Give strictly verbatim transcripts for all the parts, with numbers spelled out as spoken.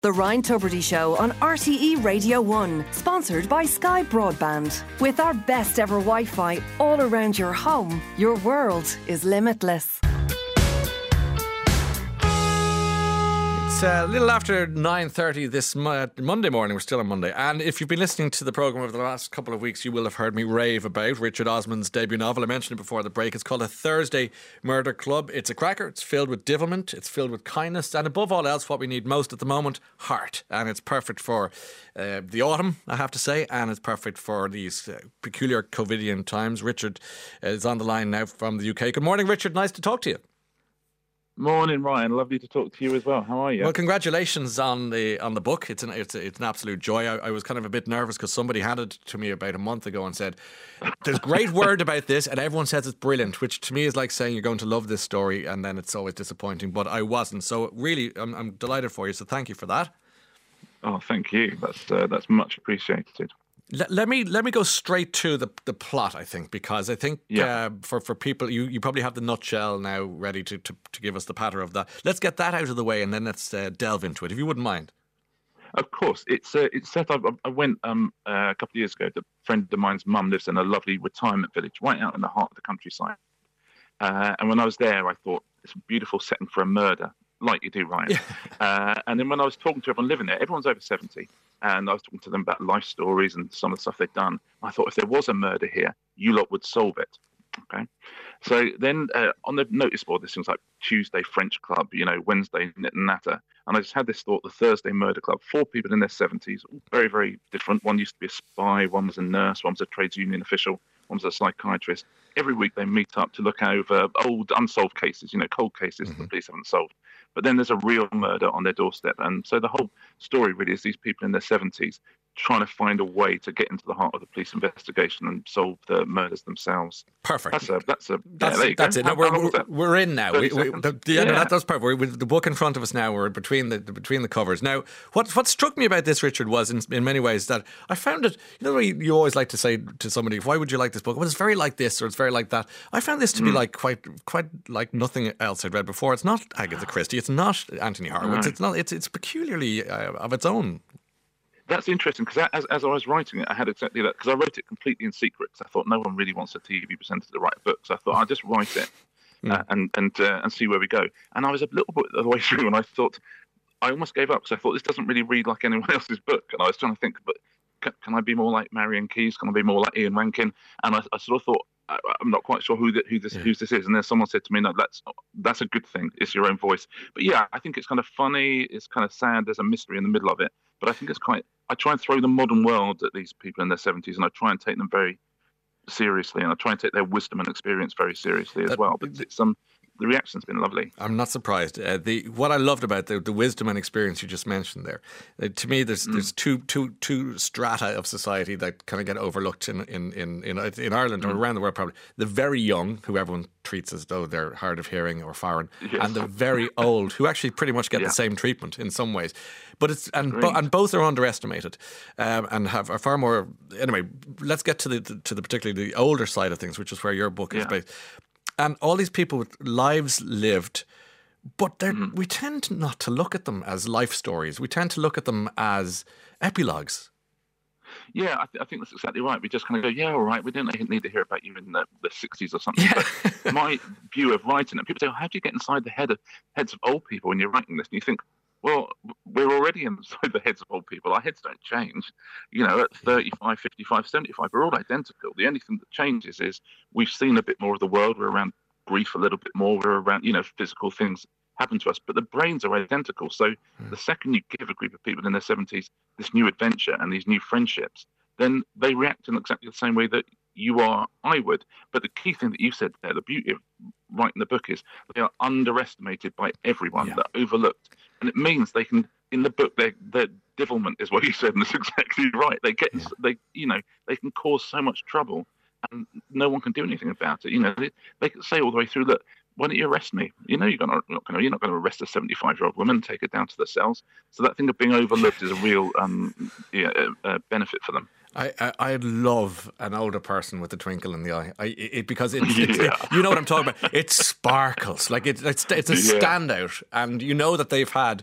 The Ryan Tubridy Show on R T E Radio one, sponsored by Sky Broadband. With our best ever Wi-Fi all around your home, your world is limitless. It's a little after nine thirty this mo- Monday morning. We're still on Monday. And if you've been listening to the programme over the last couple of weeks, you will have heard me rave about Richard Osman's debut novel. I mentioned it before the break. It's called A Thursday Murder Club. It's a cracker. It's filled with devilment. It's filled with kindness. And above all else, what we need most at the moment, heart. And it's perfect for uh, the autumn, I have to say. And it's perfect for these uh, peculiar COVIDian times. Richard is on the line now from the U K. Good morning, Richard. Nice to talk to you. Morning, Ryan. Lovely to talk to you as well. How are you? Well, congratulations on the on the book. It's an it's, it's an absolute joy. I, I was kind of a bit nervous because somebody handed it to me about a month ago and said, "There's great word about this, and everyone says it's brilliant." Which to me is like saying you're going to love this story, and then it's always disappointing. But I wasn't. So really, I'm, I'm delighted for you. So thank you for that. Oh, thank you. That's uh, that's much appreciated. Let, let me let me go straight to the, the plot, I think, because I think yeah. uh, for, for people, you, you probably have the nutshell now ready to, to, to give us the patter of that. Let's get that out of the way and then let's uh, delve into it, if you wouldn't mind. Of course. It's uh, it's set up. I went um, uh, a couple of years ago. A friend of mine's mum lives in a lovely retirement village right out in the heart of the countryside. Uh, and when I was there, I thought, it's a beautiful setting for a murder, like you do, Ryan. Yeah. Uh, and then when I was talking to everyone living there, everyone's over seventy. And I was talking to them about life stories and some of the stuff they'd done. I thought if there was a murder here, you lot would solve it. Okay. So then uh, on the notice board, there's things like Tuesday French Club, you know, Wednesday Natter. And I just had this thought, the Thursday Murder Club, four people in their seventies, all very, very different. One used to be a spy, one was a nurse, one was a trades union official, one was a psychiatrist. Every week they meet up to look over old unsolved cases, you know, cold cases mm-hmm. that the police haven't solved. But then there's a real murder on their doorstep. And so the whole story really is these people in their seventies trying to find a way to get into the heart of the police investigation and solve the murders themselves. Perfect. That's a, that's a, that's, yeah, there you that's go. it. No, we're, we're, we're in now. We, we, the, the, yeah, yeah. No, that, that's perfect. We're with the book in front of us now. We're between the, the between the covers. Now, what what struck me about this, Richard, was in, in many ways that I found it, you know, you, you always like to say to somebody, why would you like this book? Well, it's very like this or it's very like that. I found this to mm. be like quite quite like nothing else I'd read before. It's not Agatha Christie. It's not Anthony Horowitz. No. It's not. It's it's peculiarly uh, of its own. That's interesting because as, as I was writing it, I had exactly that because I wrote it completely in secret because I thought no one really wants a T V presenter to write a book. So I thought I'll just write it mm. uh, and and uh, and see where we go. And I was a little bit of the way through and I thought, I almost gave up because I thought this doesn't really read like anyone else's book. And I was trying to think, but can, can I be more like Marion Keyes? Can I be more like Ian Rankin? And I, I sort of thought, I, I'm not quite sure who the, who this yeah. who this is. And then someone said to me, no, that's that's a good thing. It's your own voice. But yeah, I think it's kind of funny. It's kind of sad. There's a mystery in the middle of it. But I think it's quite, I try and throw the modern world at these people in their seventies and I try and take them very seriously and I try and take their wisdom and experience very seriously as that, well. But it's um, the reaction's been lovely. I'm not surprised. Uh, the what I loved about the, the wisdom and experience you just mentioned there, uh, to me, there's mm. there's two two two strata of society that kind of get overlooked in in in in, in Ireland mm. or around the world. Probably the very young, who everyone treats as though they're hard of hearing or foreign, yes. and the very old, who actually pretty much get yeah. the same treatment in some ways. But it's and bo- and both are underestimated um, and have are far more. Anyway, let's get to the to the particularly the older side of things, which is where your book is yeah. based. And all these people with lives lived, but mm-hmm. we tend not to look at them as life stories. We tend to look at them as epilogues. Yeah, I, th- I think that's exactly right. We just kind of go, yeah, all right, we didn't need to hear about you in the, the sixties or something. Yeah. But my view of writing it, people say, oh, how do you get inside the head of heads of old people when you're writing this? And you think, well, we're already inside the heads of old people. Our heads don't change. You know, at thirty-five, fifty-five, seventy-five, we're all identical. The only thing that changes is we've seen a bit more of the world. We're around grief a little bit more. We're around, you know, physical things happen to us. But the brains are identical. So mm. the second you give a group of people in their seventies this new adventure and these new friendships, then they react in exactly the same way that you are, I would. But the key thing that you said there, the beauty of writing the book is they are underestimated by everyone, yeah. they're overlooked. And it means they can, in the book, their their devilment is what you said, and that's exactly right. They get, yeah. they, you know, they can cause so much trouble, and no one can do anything about it. You know, they, they can say all the way through, look, why don't you arrest me? You know, you're gonna, not going to, you're not going to arrest a seventy-five-year-old woman and take her down to the cells. So that thing of being overlooked is a real um, yeah, uh, benefit for them. I, I I love an older person with a twinkle in the eye. I, it, because it, it, yeah. it, you know what I'm talking about. It sparkles like it, it's it's a yeah. standout, and you know that they've had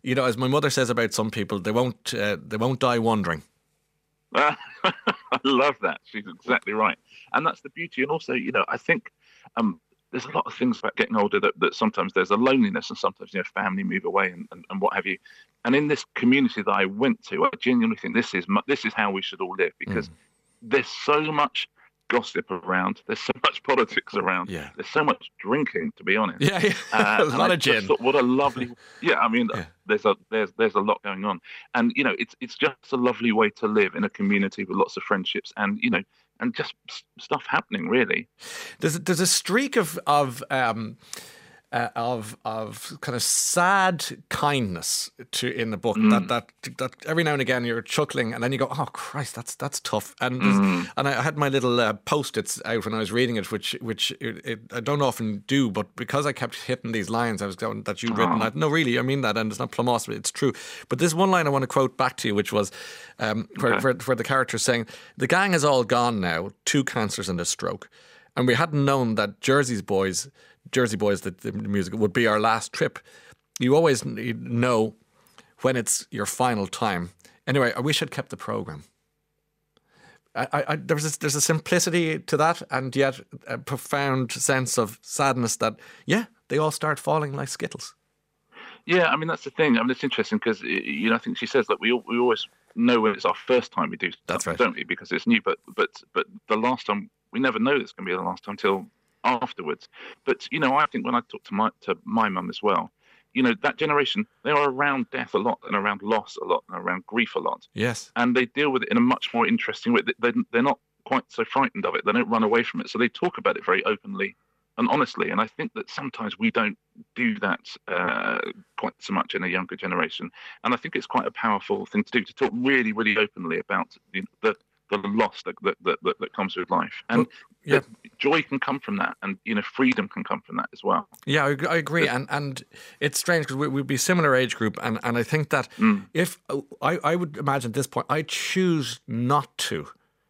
you know, as my mother says about some people, they won't uh, they won't die wondering. I love that. She's exactly right. And that's the beauty. And also, you know, I think um, there's a lot of things about getting older that, that sometimes there's a loneliness, and sometimes, you know, family move away and, and, and what have you. And in this community that I went to, I genuinely think this is this is how we should all live, because mm. there's so much gossip around. There's so much politics around. Yeah. There's so much drinking, to be honest. Yeah, yeah. Uh, a lot of gin. Thought, what a lovely. Yeah, I mean, yeah. there's a there's there's a lot going on, and you know, it's it's just a lovely way to live in a community with lots of friendships, and you know, and just stuff happening. Really, there's there's a streak of of. Um, Uh, of of kind of sad kindness to in the book mm. that, that that every now and again you're chuckling and then you go, oh Christ, that's that's tough. And mm. and I had my little uh, post-its out when I was reading it, which which it, it, I don't often do, but because I kept hitting these lines, I was going that you'd written. Oh. I, no, really, I mean that, and it's not plumos, but it's true. But this one line I want to quote back to you, which was um, where, okay. where, where the character's saying, "The gang is all gone now, two cancers and a stroke, and we hadn't known that Jersey's boys." Jersey Boys, the, the music, would be our last trip. You always know when it's your final time. Anyway, I wish I'd kept the programme. I, I, there's, a, there's a simplicity to that, and yet a profound sense of sadness that, yeah, they all start falling like Skittles. Yeah, I mean, that's the thing. I mean, it's interesting because, you know, I think she says that we we always know when it's our first time we do stuff, that's right. don't we? Because it's new, but but but the last time, we never know it's going to be the last time till afterwards. But you know, I think when I talk to my to my mum as well, you know, that generation, they are around death a lot and around loss a lot and around grief a lot. Yes. And they deal with it in a much more interesting way. They, they're not quite so frightened of it. They don't run away from it. So they talk about it very openly and honestly. And I think that sometimes we don't do that uh, quite so much in a younger generation. And I think it's quite a powerful thing to do, to talk really, really openly about you know, the the loss that that, that that comes with life, and well, yeah. joy can come from that, and you know, freedom can come from that as well. Yeah, I, I agree, and and it's strange because we, we'd be similar age group, and, and I think that mm. if I, I would imagine at this point, I choose not to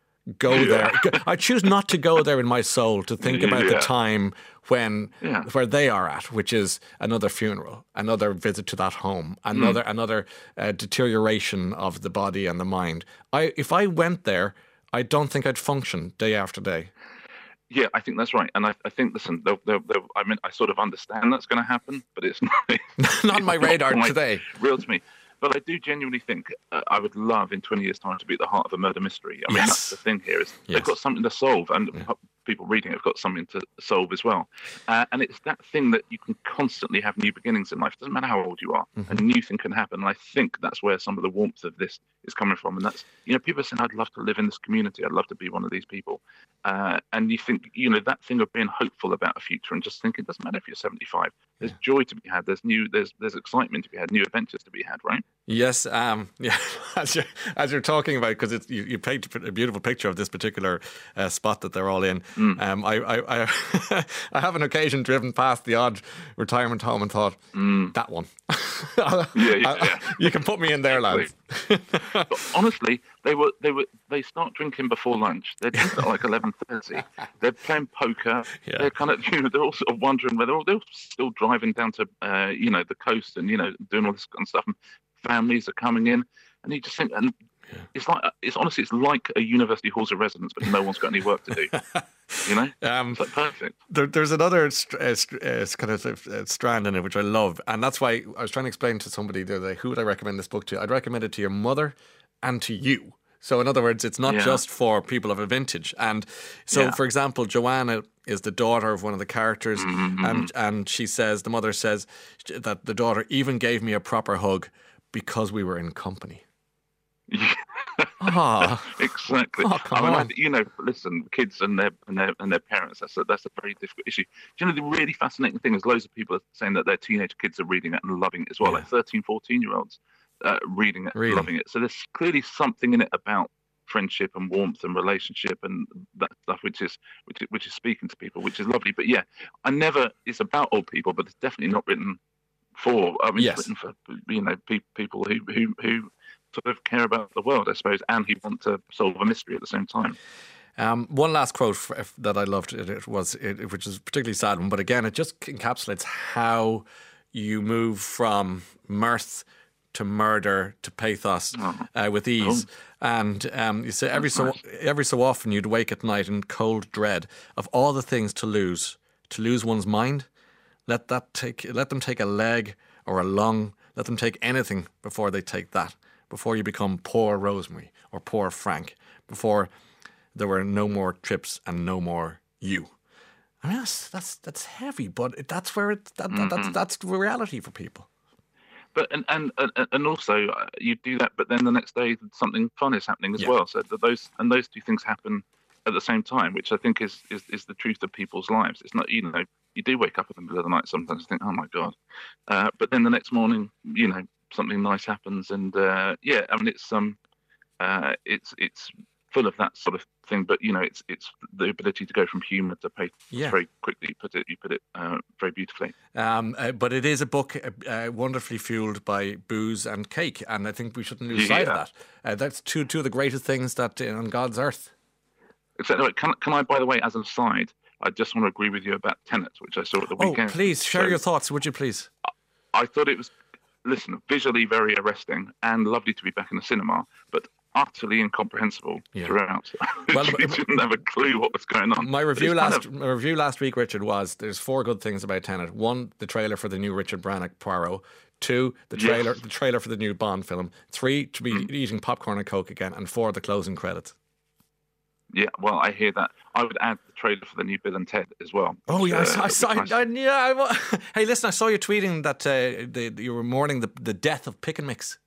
go yeah. there. I choose not to go there in my soul to think about yeah. the time when yeah. where they are at, which is another funeral, another visit to that home, another mm. another uh, deterioration of the body and the mind. I if I went there, I don't think I'd function day after day. Yeah, I think that's right, and I, I think listen, they'll, they'll, they'll, I mean, I sort of understand that's going to happen, but it's not not my radar not today. Real to me. But I do genuinely think uh, I would love in twenty years' time to be at the heart of a murder mystery. I mean, yes. that's the thing here is yes. they've got something to solve, and yeah. people reading it have got something to solve as well. Uh, and it's that thing that you can constantly have new beginnings in life. It doesn't matter how old you are, mm-hmm. a new thing can happen. And I think that's where some of the warmth of this is coming from. And that's, you know, people are saying, I'd love to live in this community. I'd love to be one of these people. Uh, and you think, you know, that thing of being hopeful about a future and just think it doesn't matter if you're seventy-five. There's yeah. joy to be had. There's new. There's there's excitement to be had. New adventures to be had. Right? Yes. Um. Yeah. As you're as you're talking about, because it's you, you painted a beautiful picture of this particular uh, spot that they're all in. Mm. Um. I I I, I have on occasion driven past the odd retirement home and thought mm. that one. yeah, yeah, yeah. You can put me in there, lads. But honestly, they were they were they start drinking before lunch. They're drinking at like eleven thirty. They're playing poker. Yeah. They're kind of you know they're all sort of wondering whether they're, they're still driving down to uh, you know the coast and you know doing all this kind of stuff. And families are coming in, and you just think and. Yeah. It's like it's honestly, it's like a university halls of residence, but no one's got any work to do. You know, um, it's like perfect. There, there's another st- uh, st- uh, kind of uh, strand in it which I love, and that's why I was trying to explain to somebody the other day who would I recommend this book to. I'd recommend it to your mother and to you. So in other words, it's not yeah. just for people of a vintage. And so, yeah. for example, Joanna is the daughter of one of the characters, mm-hmm. and and she says the mother says that the daughter even gave me a proper hug because we were in company. Ah, exactly. Oh, I mean, I, you know, listen, kids and their and their and their parents. That's a, that's a very difficult issue. Do you know the really fascinating thing is loads of people are saying that their teenage kids are reading it and loving it as well, yeah. like thirteen, fourteen year olds uh, reading it, really? Loving it. So there's clearly something in it about friendship and warmth and relationship and that stuff, which is which is, which is speaking to people, which is lovely. But yeah, I never. It's about old people, but it's definitely not written for. I mean, yes. it's written for you know pe- people who who who. sort of care about the world, I suppose, and he wants to solve a mystery at the same time. Um, one last quote for, that I loved, it, it was, it, which is a particularly sad one, but again, it just encapsulates how you move from mirth to murder to pathos uh, with ease. Oh. And um, you say every so every so often you'd wake at night in cold dread of all the things to lose. To lose one's mind, let that take let them take a leg or a lung. Let them take anything before they take that. Before you become poor Rosemary or poor Frank. Before there were no more trips and no more you. I mean, that's that's that's heavy, but that's where it that, that, that's that's the reality for people. But and and and also uh, you do that, but then the next day something fun is happening as yeah. well. So that those and those two things happen at the same time, which I think is, is is the truth of people's lives. It's not, you know, you do wake up in the middle of the night sometimes and think, oh my god, uh, but then the next morning, you know, something nice happens, and uh, yeah, I mean it's um uh, it's it's full of that sort of thing. But you know, it's it's the ability to go from humour to pathos yeah. very quickly. You put it you put it uh, very beautifully. Um, uh, but it is a book uh, wonderfully fueled by booze and cake, and I think we shouldn't lose yeah. sight of that. Uh, that's two two of the greatest things that uh, on God's earth. Exactly. Can can I, by the way, as an aside, I just want to agree with you about Tenet, which I saw at the weekend. Oh, please share so, your thoughts, would you please? I, I thought it was, listen, visually very arresting and lovely to be back in the cinema, but utterly incomprehensible yeah. throughout. Well, you didn't have a clue what was going on. My review last of... my review last week, Richard, was there's four good things about Tenet. One, the trailer for the new Richard Branagh Poirot. Two, the trailer yes. the trailer for the new Bond film. Three, to be mm. eating popcorn and Coke again. And four, the closing credits. Yeah, well, I hear that. I would add the trailer for the new Bill and Ted as well. Oh, yeah, uh, I saw. I, nice. I, yeah, I, hey, listen, I saw you tweeting that uh, the, you were mourning the, the death of Pick and Mix.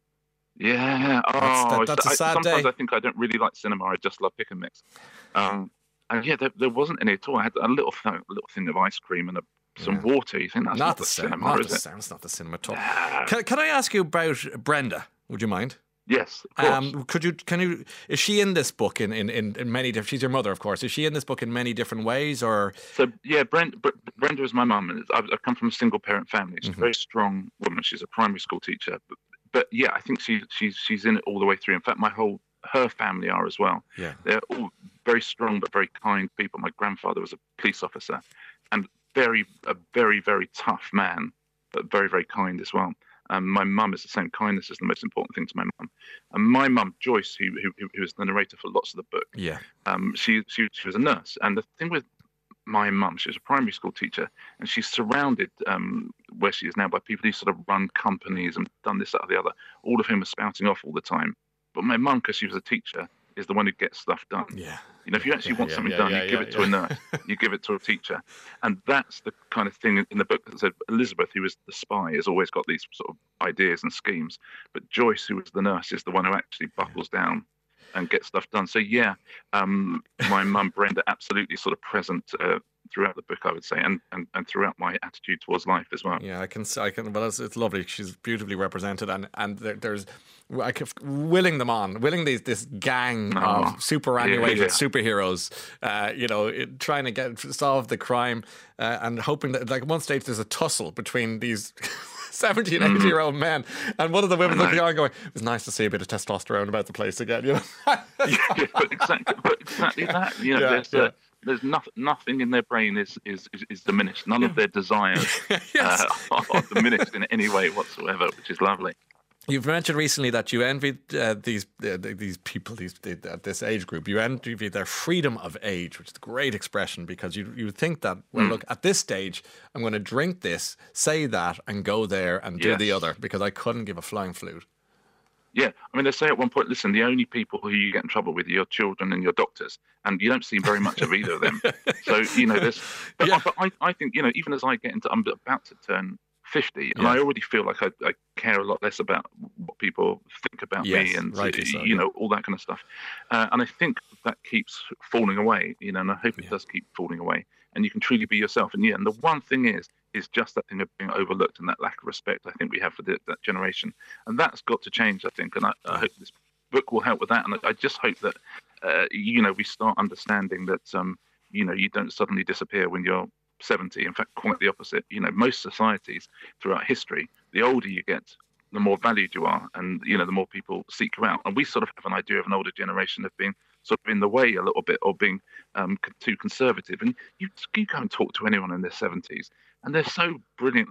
Yeah, oh, that's, that, that's a sad I, sometimes day. I think I don't really like cinema. I just love Pick and Mix. Um, and yeah, there, there wasn't any at all. I had a little thing, a little thing of ice cream and a, some yeah. water. You think that's not, not the cinema? cinema not is the, it? It's not the cinema at all. Nah. Can, can I ask you about Brenda? Would you mind? Yes, of course. Um, could you? Can you? Is she in this book in, in, in, in many different? She's your mother, of course. Is she in this book in many different ways, or? So yeah, Brenda, Brenda is my mum, and I've, I've come from a single parent family. She's mm-hmm. a very strong woman. She's a primary school teacher, but, but yeah, I think she she's she's in it all the way through. In fact, my whole her family are as well. Yeah, they're all very strong but very kind people. My grandfather was a police officer, and very a very very tough man, but very very kind as well. Um, my mum is the same. Kindness is the most important thing to my mum. And my mum, Joyce, who, who who was the narrator for lots of the book, yeah, um, she, she she was a nurse. And the thing with my mum, she was a primary school teacher, and she's surrounded um, where she is now by people who sort of run companies and done this, that, or the other, all of whom are spouting off all the time. But my mum, because she was a teacher, is the one who gets stuff done. Yeah. You know, if you actually yeah, want yeah, something yeah, done, yeah, you give yeah, it yeah. to a nurse, you give it to a teacher. And that's the kind of thing in the book that said Elizabeth, who is the spy, has always got these sort of ideas and schemes. But Joyce, who is the nurse, is the one who actually buckles down and gets stuff done. So, yeah, um, my mum, Brenda, absolutely sort of present uh, throughout the book, I would say, and, and, and throughout my attitude towards life as well. Yeah, I can, I can. Well, it's, it's lovely. She's beautifully represented, and and there, there's, I keep willing them on, willing these this gang oh, of superannuated yeah, yeah. superheroes, uh, you know, it, trying to get solve the crime, uh, and hoping that, like, at one stage there's a tussle between these seventy and eighty year old men, and one of the women looking on going, it was nice to see a bit of testosterone about the place again, you know. yeah, but exactly, but exactly that. You know, yeah, there's, yeah. Uh, there's nothing, nothing in their brain is is, is, is diminished. None of their desires yes. uh, are, are diminished in any way whatsoever, which is lovely. You've mentioned recently that you envied uh, these uh, these people these at this age group. You envied their freedom of age, which is a great expression, because you you think that, well, mm. look, at this stage, I'm going to drink this, say that, and go there and do yes. the other, because I couldn't give a flying flute. Yeah, I mean, they say at one point, listen, the only people who you get in trouble with are your children and your doctors, and you don't see very much of either of them. So, you know, there's, but, yeah. but I, I think, you know, even as I get into, I'm about to turn fifty, and yeah. I already feel like I, I care a lot less about what people think about yes, me and, rightly so, you yeah. know, all that kind of stuff. Uh, and I think that keeps falling away, you know, and I hope it yeah. does keep falling away, and you can truly be yourself. And yeah, and the one thing is, is just that thing of being overlooked and that lack of respect I think we have for the, that generation. And that's got to change, I think. And I, I hope this book will help with that. And I, I just hope that, uh, you know, we start understanding that, um, you know, you don't suddenly disappear when you're seventy. In fact, quite the opposite. You know, most societies throughout history, the older you get, the more valued you are. And, you know, the more people seek you out. And we sort of have an idea of an older generation of being sort of in the way a little bit, or being um, too conservative. And you, you go and talk to anyone in their seventies, and they're so brilliantly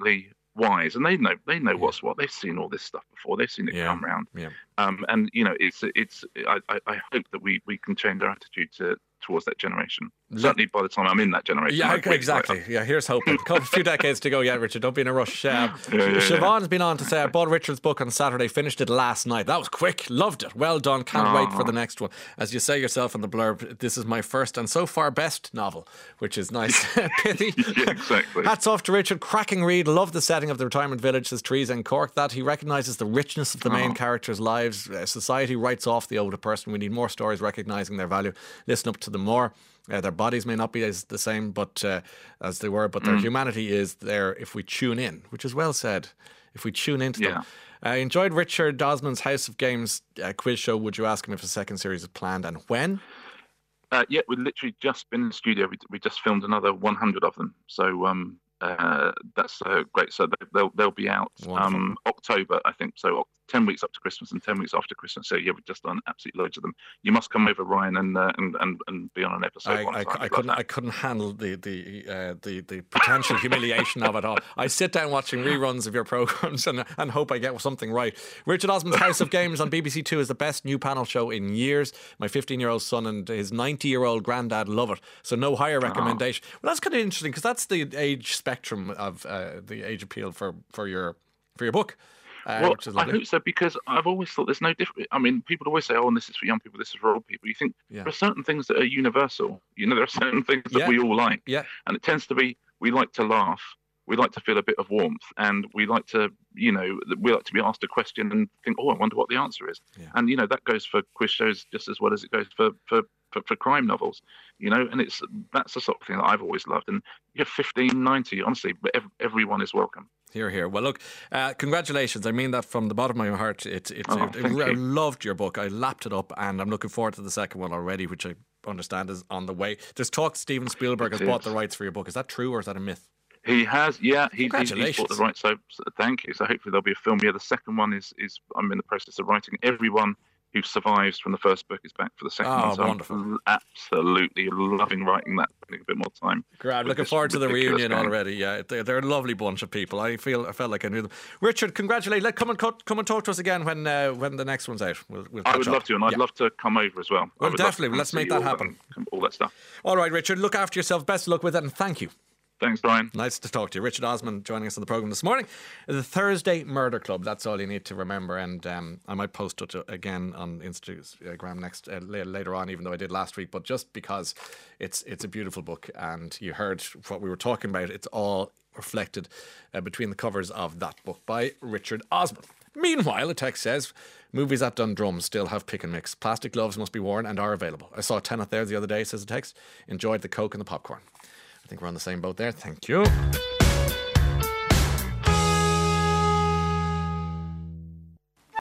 wise, and they know they know what's what. They've seen all this stuff before. They've seen it Yeah. come round. Yeah. Um, and you know, it's it's. I, I I hope that we we can change our attitude to towards that generation. Let- Certainly, by the time I'm in that generation. Yeah, I'd wait exactly. like- Yeah, here's hoping. A couple, few decades to go yet, Richard. Don't be in a rush. Uh, Yeah, yeah, yeah. Siobhan's been on to say, I bought Richard's book on Saturday, finished it last night. That was quick. Loved it. Well done. Can't wait for the next one. As you say yourself in the blurb, this is my first and so far best novel, which is nice. Pithy. Yeah, exactly. Hats off to Richard. Cracking read. Love the setting of the retirement village, says Trees in Cork. That he recognises the richness of the main Oh. characters' lives. Uh, society writes off the older person. We need more stories recognising their value. Listen up to them more. Uh, their bodies may not be as the same, but uh, as they were, but their Mm. humanity is there if we tune in, which is well said. If we tune into them. Yeah. I enjoyed Richard Osman's House of Games uh, quiz show. Would you ask him if a second series is planned and when? Uh, yeah, we've literally just been in the studio. We, we just filmed another one hundred of them. So um, uh, that's uh, great. So they- they'll they'll be out Wonderful. um, October, I think. So ten weeks up to Christmas and ten weeks after Christmas. So yeah, we've just done absolutely loads of them. You must come over, Ryan, and uh, and, and and be on an episode. I, one I, time. I We'd love couldn't that. I couldn't handle the the uh, the, the potential humiliation of it all. I sit down watching reruns of your programmes and and hope I get something right. Richard Osman's House of Games on B B C Two is the best new panel show in years. My fifteen-year-old son and his ninety-year-old granddad love it. So no higher recommendation. Well, that's kind of interesting because that's the age spectrum of uh, the age appeal for, for your for your book. Uh, Well, which is I lovely. hope so because I've always thought there's no difference. I mean, people always say, "Oh, and this is for young people, this is for old people." You think Yeah. there are certain things that are universal. You know, there are certain things that Yeah. we all like, Yeah. and it tends to be we like to laugh, we like to feel a bit of warmth, and we like to, you know, we like to be asked a question and think, "Oh, I wonder what the answer is." Yeah. And you know, that goes for quiz shows just as well as it goes for for. For, for crime novels, you know, and it's that's the sort of thing that I've always loved. And you're fifteen, ninety, honestly, but ev- everyone is welcome. Here, here. Well, look, uh, congratulations. I mean that from the bottom of my heart. It's, it's, Oh, it, thank I you. loved your book. I lapped it up, and I'm looking forward to the second one already, which I understand is on the way. There's talk Steven Spielberg has It bought is. the rights for your book. Is that true, or is that a myth? He has, yeah, he's, he's, he's Congratulations. bought the right. So, so thank you. So hopefully there'll be a film. Yeah, the second one is is I'm in the process of writing. Everyone who survives from the first book is back for the second Oh, one. So wonderful. I'm absolutely loving writing that. Spending a bit more time. Grab, with looking this forward to the ridiculous reunion game. already. Yeah, they're, they're a lovely bunch of people. I feel I felt like I knew them. Richard, congratulate. Let come and co- come and talk to us again when uh, when the next one's out. We'll, we'll I catch would up. love to, and I'd Yeah. love to come over as well. I Well, would love to definitely. come Let's see make you that all happen. and all that stuff. All right, Richard. Look after yourself. Best of luck with it, and thank you. Thanks, Brian. Nice to talk to you. Richard Osman joining us on the programme this morning. The Thursday Murder Club. That's all you need to remember. And um, I might post it again on Instagram next uh, later on, even though I did last week. But just because it's it's a beautiful book, and you heard what we were talking about, it's all reflected uh, between the covers of that book by Richard Osman. Meanwhile, a text says, movies at Dundrum still have pick and mix. Plastic gloves must be worn and are available. I saw a tenant there the other day, says the text. Enjoyed the Coke and the popcorn. I think we're on the same boat there. Thank you.